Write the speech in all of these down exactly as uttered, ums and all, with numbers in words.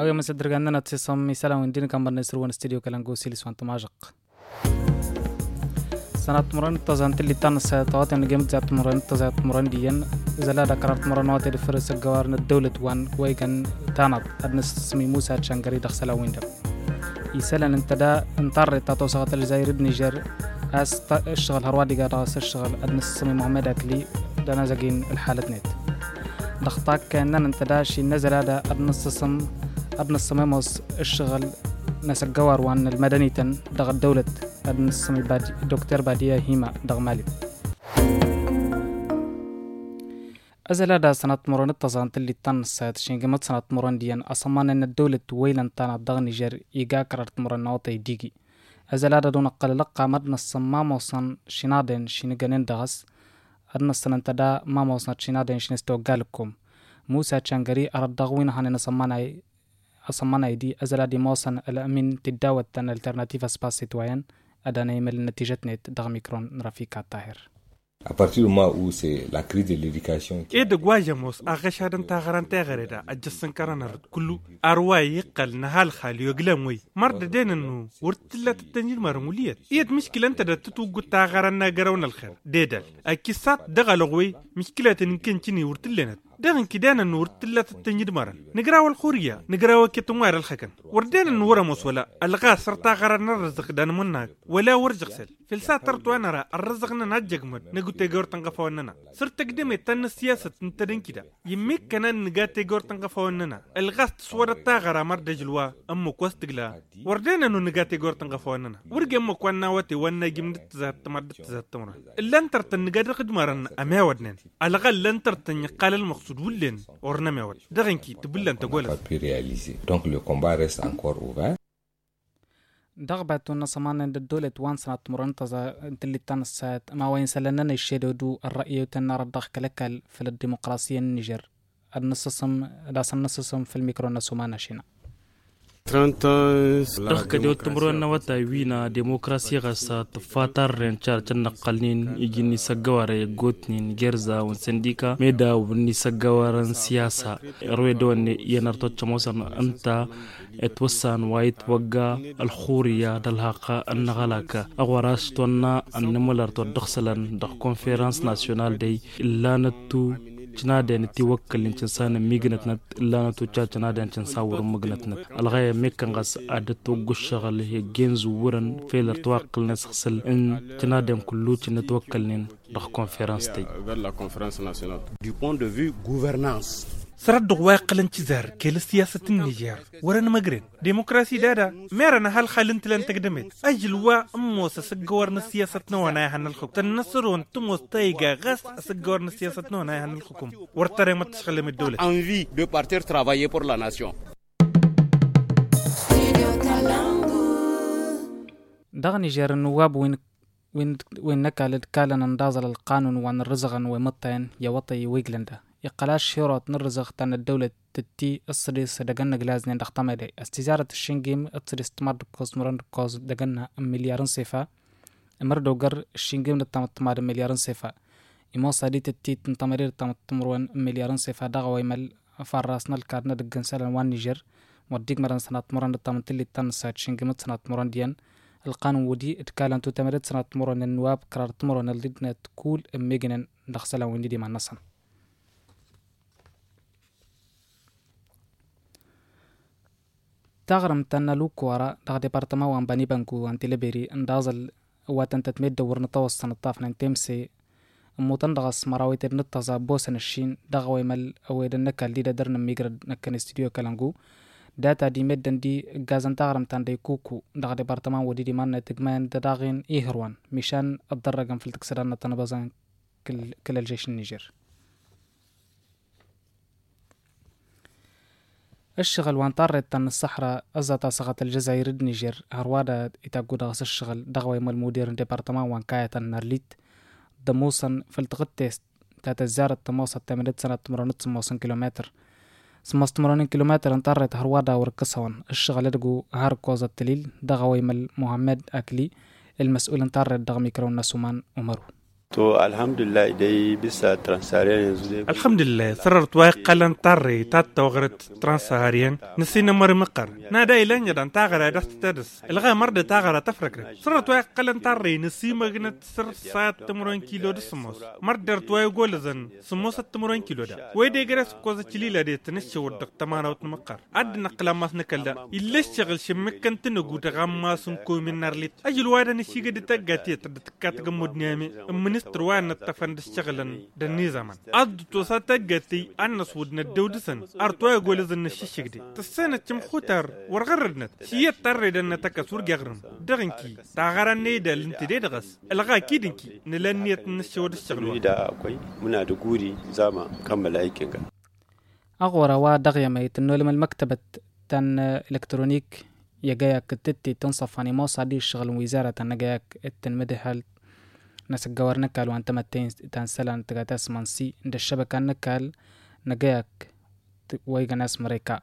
أوي مصدر عندنا تصمم مثلا وندين كم بنسرون استديو كلانجو سيلس وانت ماجق سنة مرن تزانت اللي تان السيطات إن جيم زات مرن تزات مرن ديان زلا ذكرت مرنات الفرس الجوارن الدولة وان ويكن تانت أدنس سمي موسى تشانغري دخسلا ويندا يسألن انت دا انطر تاتوسات الجزائر نيجر أس الشغل هروادي قراص الشغل أدنس سمي محمد أكلي دانا زاقين الحالة نت دختاك كأننا انت دا شي نزل هذا أدنس سم أدنس سمي موس الشغل ناس الجوار وان المدني تن دغ الدولة أدنس سمي بادي دكتور بادية هيما دغ مالي أزل هذا سنة مرون التزانت اللي تن السيد شينجمت سنة مرون ديان أصمان أن الدولة ويلن تانا دغ نيجر إيجا كررت مرون نوطي ديجي أزل هذا دون قلقا مدن الصمام وصن شنادين شنجنين دغس أدنس سنة تدا ما موصنت شنادين شنستو قالكم موسى تشانغري أرد دغوين هاني نصماناي أصمنا يدي أزل دي موصن الأمين تداوت تن الالترناتيف سباس سيتوين أدانا يمل نتيجة نت دغ ميكرون رفيق الطاهر. À partir du moment où c'est la crise de l'éducation. إيه دقواجة موس أغشادن تاغران تاغريدا أجسن كران كله أرواي يقل نهال خالي يقلموي مرد دين إنه ورتلا تتنجيل مرموليات. إيه مشكلة أنت دا تتوقع تاغران ناقرون الخير ديدال أكيسات دغلغوي مشكلة إنكين تني ورتلينات دغن كدانا نور تلا تتنجد مرن نقراو الخورية نقراو كتموار الخكن وردانا نورا موس ولا الغا سرطا غران الرزق دان مناك ولا ورجق سل فلسات ترتو انا را الرزقنا ناجق من نقو تيغور تنقفواننا سرط تقدمي تن السياسة نتدن كدا يميك كنان نقا تيغور تنقفواننا الغا تصور التاغرا مرد جلوا امو كوستقلا وردانا نو نقا تيغور تنقفواننا ورق امو كوانا واتي وانا جمدت تزاد تمرد تزاد تمرد اللان ترتن نقا رقد مرن امها ودنان الغا اللان ترتن يقال المقصود ولين ornamé wal daganki tibullan tagol pu réaliser donc le combat reste encore ouvert دغبت النصمان الدولة وان سنة مرنتزة اللي تنسات ما وين سلننا الشدودو الرأي وتنار الضغ كلكل في الديمقراطية النيجر النصصم داس النصصم في الميكرو نسومان شينا دخ كديو تمرون وتا وينا ديمقراطية غسا تفاتر رنشار جنة قلنين يجيني سجوار غوتنين جرزا ونسنديكا ميدا وني سجوارن سياسة روي دون ينرتو تشموسن انت اتوسان وايت وقا الخورية دالهاقا النغالاكا اغوراش تونا النمولر تو دخسلن دخ كونفيرانس ناسيونال دي اللانتو جنادين توكل إنسان ميجنت نت لا نتوجه جنادين تنصور مجنت نت الغاية ميكنغاس عدتو قشغل هي جينز ورن فيلر توكل نسخسل إن جنادين كلو تنتوكلين رح كونفرنس تي. Du point de vue gouvernance. سرد واقل انتظار كل سياسة النيجر ورنا مجرين ديمقراطي دادا ميرنا هالخالنت لن تقدمت أجل وا أموس سجورنا سياسة نونا هن الحكم تنصرون تموس تيجا غس سجورنا سياسة نونا هن الحكم ورتري ما تشغل من الدولة. Envie de partir travailler pour la nation. دغ نيجر النواب وين وين وين نكال كالنا ندازل القانون وان الرزقن ومطين يوطي ويجلندا يقلاش شيرات نرزق تن الدولة تتي الصريس دقنا جلازن دختما دي استزارة الشنجيم الصريس تمر كوز مرن كوز دقنا مليارن صفة مردو قر الشنجيم نتمر تمر مليارن صفة إما صدي تتي تنتمرير تمرون مليارن صفة دغوا يمل فراسنا الكارنا دقن سالن وان نيجر وديك مرن سنة مرن تمر تلي تن سات شنجيم سنة مرن ديان القانون ودي اتكالن تو تمرت سنة مرن النواب قرار تمرن اللي تقول ميجنن دخسلا وين دي مع النصن تغرم تنالو كوارا دغ ديبارتما وان باني بانكو انتي لبيري اندازل واتن تتميد دور نطوس سنطاف ننتمسي موتن دغس مراويتر نطازا بوسن الشين دغ ويمل اويدن نكال دي درن ميغر نكن استوديو كالانغو داتا دي مدن دي غازن تغرم تن دي كوكو دغ ديبارتما ودي دي مان تجمان دداغين ايهروان مشان الدرجم في التكسران تنبازان كل كل الجيش النيجر الشغل وان طارت تن الصحراء أزتا سغت الجزائر النيجر هروادا إتاقو دغس الشغل دغوي مال مدير ديبارتمان وان كاية النارليت دموصن فلتغتيست تاتا الزارة تموصة تمرد سنة تمرونت سموصن كيلومتر سموص تمرونين كيلومتر انطارت هروادا وركسوان الشغل يدقو هار كوزة التليل دغوي مال محمد أكلي المسؤول انطارت دغ ميكرون نسومان أمرو To alhamdulillah dai bisa transaharian yanzu dai. Alhamdulillah sarar tuwa qalan tarre ta tawgrat transaharian nasina mar maqar. Na da ilan yadan tagara da status. Ilga mar da tagara tafrakra. Sarar tuwa qalan tarre nasima gnat sir sat tumuran kilo da sumos. Mar dar tuwa golazan sumos tumuran kilo da. Wai dai garas ko za cilila da tanashi wadda tamana wat maqar. Ad naqla mas nakalla. Illa shagil shimkan tnugu da gamma sun ko min narlit. Ajil wada ni shiga da tagati ta kat gamud niyami. ministr waan tafand shagalan da ni zaman ad to sa tagati annas wudna dawdsan artoy golazan shishigdi tasana tim khutar wargharnat shiya tarridan takasur gagrm daginki tagaran ne da lintide da gas alga kidinki nilaniyat nashawd shaglu da akwai muna da guri zama kammala aikin ga أغورا ودغيا ميت إنه لما المكتبة تن إلكترونيك يجاك تتي تنصف عن ما صدي شغل وزارة النجاك التنمدهال ناس الجوار نكال وأنت ما تين تنسلان تجاتس منسي عند الشبكة نكال نجاك ويجا ناس مريكا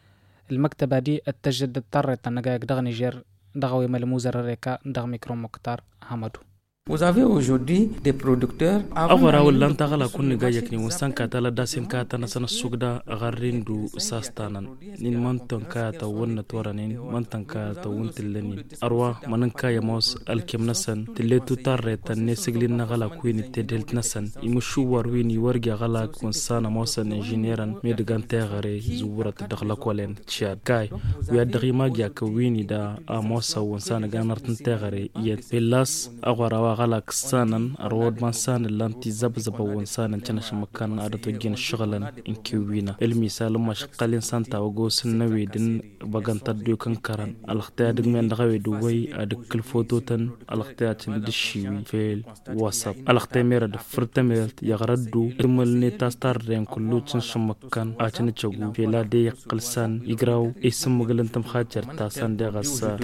المكتبة دي التجدد اضطرت النجاك دغ نيجر دغوي ملموزر الريكا دغ ميكرو مكتار حمدو. Vous avez aujourd'hui des producteurs. Agora wallan tagala kunni gayakni wasanka tala dasin ka tana sana sugda garindu sastanan nin manton ka ta wonna toranin manton ka ta wuntilenin arwa mananka yamos alkemnasan tilletu tarre tanne siglin nagala kuini tedelt nasan imushu warwini warga gala kun sana mosan engineeran medgante gare zuwrat dakhla kolen chad kai wi adri magya ka wini da amosa wansana ganartan tegare yet pelas agora غلق سانن أرود ما سان اللانتي زب زب وانسان انتناش مكان عادة وجين شغلا انكوينا المثال مش قلين سانتا وغوس النوي دين بغان تدو كنكران الاختيار دقمين دغوي دوي ادك الفوتوتن الاختيار تندشيوي فيل واساب الاختيار ميرد فرتميرت يغردو ارملني تاستار رين كلو تنش مكان آتن تشغو فيلا دي قلسان يقراو اسم مغلن تمخاجر تاسان دي غسا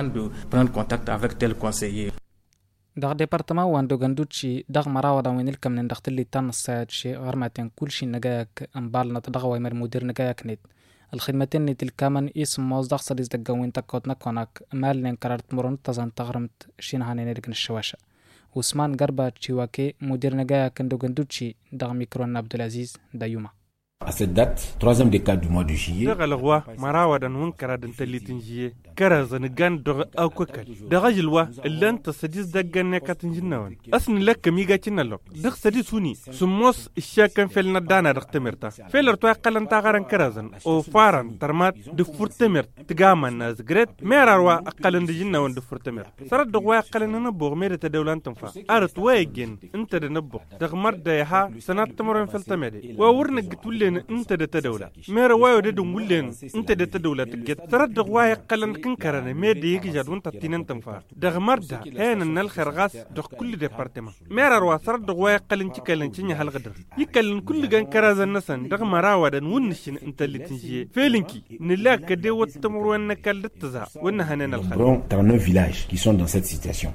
كلي دغ ديبارتمان وان دوغندوتشي دغ مراودا وين الكم من دغت اللي تان الساعد شي غرمتين كل شي نجاك امبالنا تدغوا مر مدير نجاك نت الخدمتين نت الكمن اسم موز دغ صديز دغوين تكوت نكونك مال نين قررت مرون تزان تغرمت شين هاني نركن الشواشة وسمان غربا تشيواكي مدير نجاك دوغندوتشي دغ ميكرون عبد العزيز دايوما. À cette date, troisième décade du mois de juillet. Daga lagwa marawadan hun karadan talitin jiye karazan gan daga akwakal daga jilwa illan tasadis daggan ne katin jinnawan asni lakka miga kinalok dag sadis huni sumos ishakan felna dana dag temerta felar to qalan tagaran karazan o faran tarmat de furtemer tigaman nas gret merarwa aqalan de jinnawan de furtemer sarad dagwa qalan na bog mere ta dawlan tanfa art waygen inta de nabbo dag marda yaha sanat tamaran feltamede wa wurna gitulle انت ده تدولة ميرا وايو ده دنقولين انت ده تدولة تجد ترد واي قلن كنكرنا مير دي يجي جادون تتينن تنفع ده مردا هين النال خرغاس ده كل ديبارتمان ميرا روا ترد واي قلن تكلن تني هالغدر يكلن كل جان كراز النسن ده مراوا ده نونشين انت اللي تنجي فيلنكي نلاك كده وتمروا انك اللي تزع ونهنا الخير trente-neuf villages qui sont dans cette situation.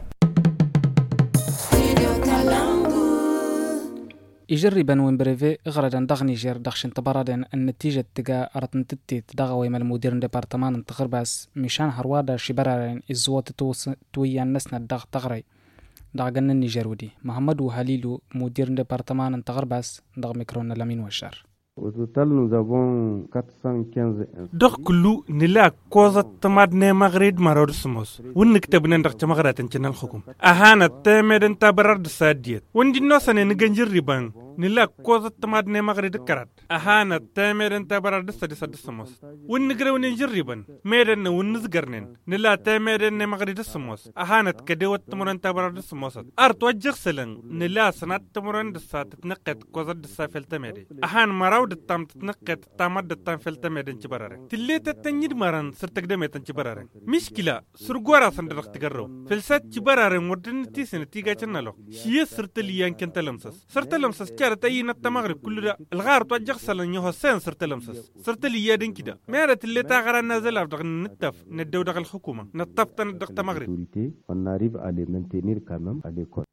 يجربن وين بريفي غردن دغ نيجر دغشن تبردن النتيجة تجا أرتن تتي دغوي من المدير ديبارتمان تغرباس مشان هروادا شبرارين إزوات توس تويا نسنا دغ تغري دغن النيجر ودي محمد وهليلو مدير ديبارتمان تغرباس دغ ميكرون لامين وشار. Au total, nous avons quatre cent quinze. دغ كلو نلا كوزا تماد نمغريد مرود سموس ونكتبنا دغ تمغرات انتنا الحكم اهانا تامدن تبرد ساديت وندي نوسن نغنجر ريبان نلا كوزا تماد نمغريد كرات اهانا تامدن تبرد سادي سادي سموس ونغرو ننجر ريبان ميدن ونزغرنن نلا تامدن نمغريد سموس اهانا كدوت تمرن تبرد سموس ارت وجخسلن نلا سنات تمرن دسات تنقد كوزا دسافل تمدي اهان مراو دتام تنقد تامد دتام فلتمدن جبرارن تليت التنيد مران سرتقدمت جبرارن مشكلة سرغورا سندرق تقرو فلسات جبرارن ودن تيسن تيجا تنالو شيء سرتليان كنتلمسس سرتلمسس كارت أي نتمغرب كل ده الغار توجه سلن يهسن سرتلمسس سرتليا دين كده ميرت اللي تاغرا نازل أفضل نتف ندو دغ الحكومة نتف تندق تمغرب on arrive à les maintenir quand même à l'école.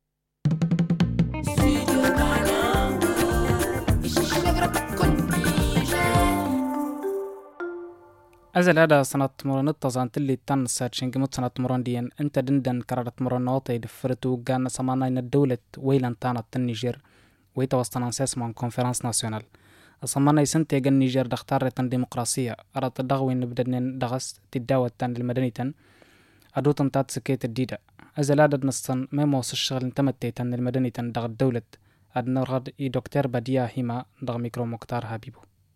أزل هذا سنة مران التزان تلي تان ساتشنج مت سنة مران ديان أنت دندن كررت مران نواطي دفرتو جان سمانا إن الدولة ويلان تانا النيجر ويتوسطنا أساس من كونفرنس ناسيونال سمانا يسنتي جن النيجر دختار تن ديمقراطية أراد الدغوي نبدأ دغس تداوت تن المدني تن أدو تنتات سكيت الديدة أزل هذا نصن ما موس الشغل انتمتي تن المدني تن دغ الدولة أدنى راد إي دكتور بديا هما دغ ميكرو مختار حبيبو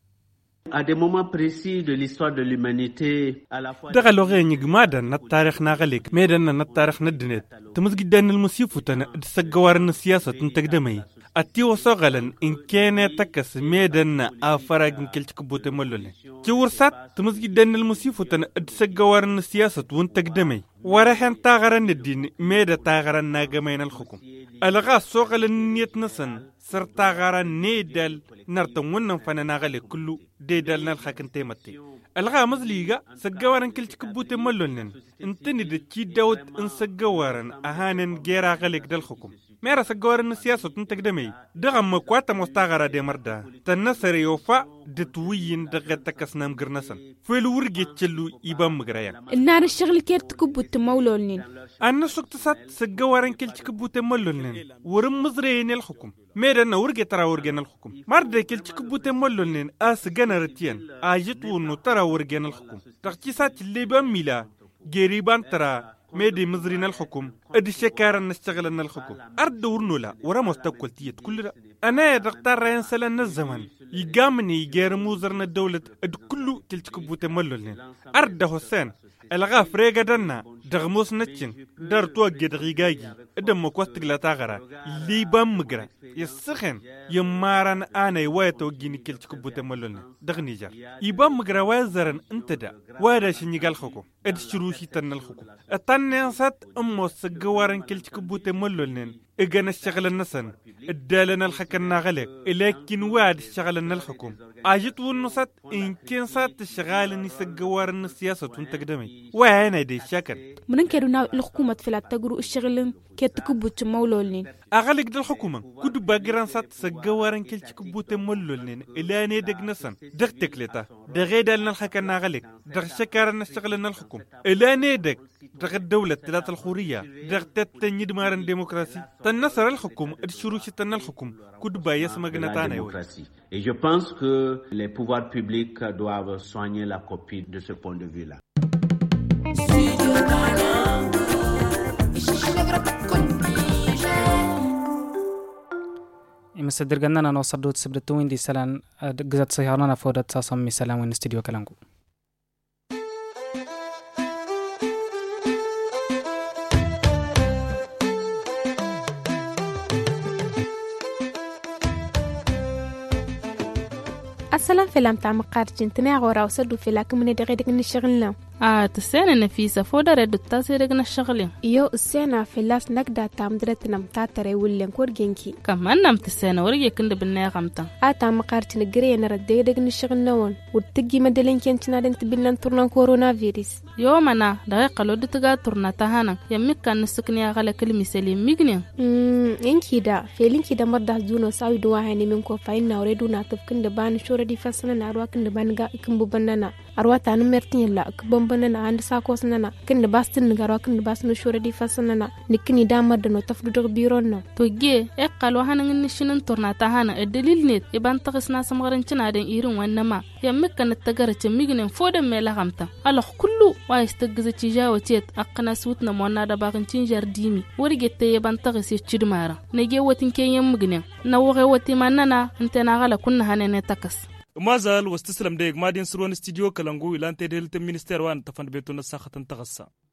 À des moments précis de l'histoire de l'humanité, à la fois دغلو غي نجمادا نتاريخ ناغليك ميدان نتاريخ ندنت تمز جدان المصيف وتن دسجوار السياسة تنتقدمي أتي وصغلا إن كان تكس ميدان أفرق من كل تكبوت ملولي كورسات تمز جدان المصيف وتن دسجوار السياسة وانتقدمي ورحن تاغرن الدين ميدا تاغرن ناقمين الحكم ألغا صغلا نيت نسن سر تاغرن نيدال نرتم ونن فنناغلي كله ديدال نالخاكن تيمتي ألغا مزليغا سجوارن كل تكبوت ملولن انتني دكي داود ان سجوارن أهانن جيرا غليك دال حكم ميرا سجوارن السياسة تنتقدمي دغم مكواتا مستاغرة دي مردا تنسر يوفا دتوين دغتكس نام قرنسن فالورجي تشلو يبام مقرايا النار الشغل كير تكبوت مولولنين أنا سكتسات سجوارن كل تكبوت ملولنين ورم مزرين الحكم ميرنا ورجي ترى ورجينا الحكم مرد كل تكبوت ملولنين أس جنرتين أجت ونو ترى ورجينا الحكم تختيسات اللي بميلا جريبان ترى ميدي مزرين الحكم ادي شكارا نشتغلنا الحكم أرد ورنولا ورا مستقبل تيت كل أنا يا دكتور رينسلنا الزمن يقامني يجير موزرنا الدولة اد كله تلتكبو تمللن أرد حسين الغاف ريغا دنا دغموس نتشن دار توجد دغيغاجي ادم مكوستق لا تاغرا لي بام مغرا يسخن يمارن انا يواتو جيني كلتكبو تمللن دغنيجر يبام مغرا وازرن انتدا وادا شنيغال خكو اد شروشي تن الخكو اتنسات امو سغوارن كلتكبو تمللن اجانا الشغل النسن ادالنا الحكنا غلق لكن واد الشغل الحكم اجت ونصت ان كان صات الشغال نسجوار السياسه تنتقدمي وين دي الشكل من كانوا الحكومه في التجرو الشغل كي تكبوت مولولين اغلق دي الحكومه كود باغران صات سجوارن كل تكبوت مولولين الى ني دغ نسن دغ تكلتا دغيدالنا الحكنا غلق دغ شكارنا الشغل الحكم الى ني دغ دغ الدوله ثلاث الخوريه دغ تتنيد مارن ديمقراطي تنصر الحكم الشروش تن الحكم كود بايس مغنتانا يوي Et je pense que les pouvoirs publics doivent soigner la copie de ce point de vue-là. مصدر جننا نوصل سبدتوين دي سلان جزت سيارنا فودت ساسم مسلام وين استديو كلامكو السلام فيلم تاع مقارجين تناغورا وسدو في لكم من دغيدك نشغلنا اه تسانا نفيسه فودا رد تاسيرغنا الشغلين يو السنه في لاس نقدا تام درتنا متاتري ولين كورجينكي كمان نم تسانا ورجي كند بالناغمتا اتا مقارجين غرينا رديدك نشغلنا وون وتجي مدلين كنتنا دنت بلن تورنا كورونا فيروس يومنا دقيقه لو دتغا تورنا تهانا يمك كان نسكنيا غلا كلمه سليم ميغني امم انكي دا فيلينكي دا مردا زونو سايدو وهاني منكو فاينا وريدونا تفكند بان شورا دي فسنا arwakin da banga ikin bubanana arwata nan mertin yalla ikbon banana and sakos nana kin da bastin ga arwakin da basno shura di fasanana nikini damar da no tafdu dog biron no to ge e qalwa hanan ni shinin torna ta hana e dalil ne e ban tagisna samgaran cina den irin wannan ma yamma kan tagarce mignin fodan me lahamta allah kullu wa istagza ci jawo cet aqna sutna monna da bagin cin jardimi warge te e ban tagisi cidmara ne ge watin kenyen mignin na wore wati manana intena gala kunna hanene takas مازال واستسلم ديك مادين سرون استديو كلانغو إلى أن تدل المينستير وان تفند بيتون الساخة تغسى